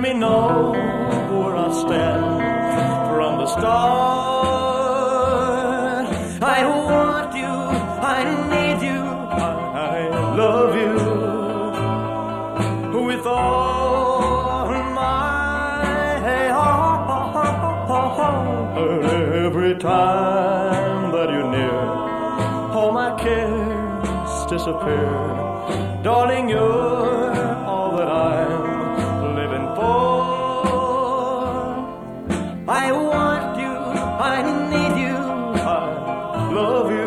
me know where I stand from the start. I want you, I need you, I love you with all my heart. Every time that you're near, all my cares disappear. Darling, you're all that I'm living for. I want you, I need you, I love you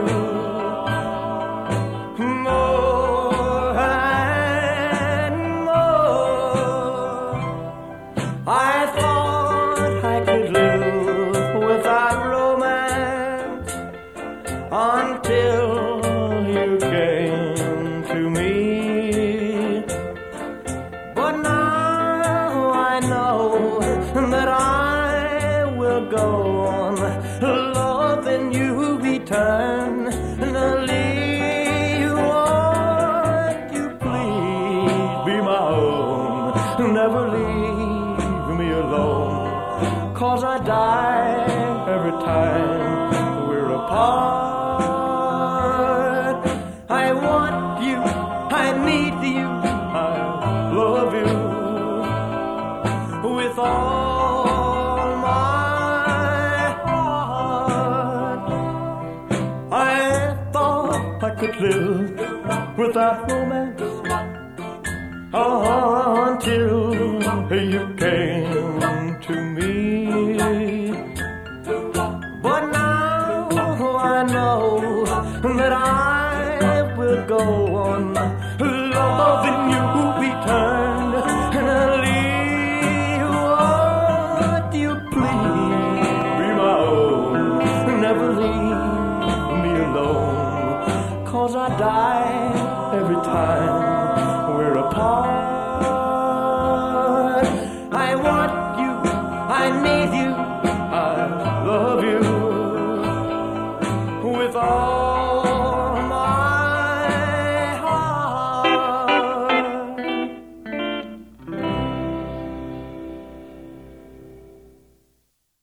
more and more. I thought I could live without romance until you came to me. But now I know that I will go on loving you eternally. Won't you please be my own? Never leave me alone, 'cause I die every time we're apart. I want you, I need you, I love you with all my heart. I thought I could live without romance until you came to me. But now I know that I will go on loving you eternally. Won't you please be my own? Never leave me alone, 'cause I die every time we're apart. I want you, I need you, I love you with all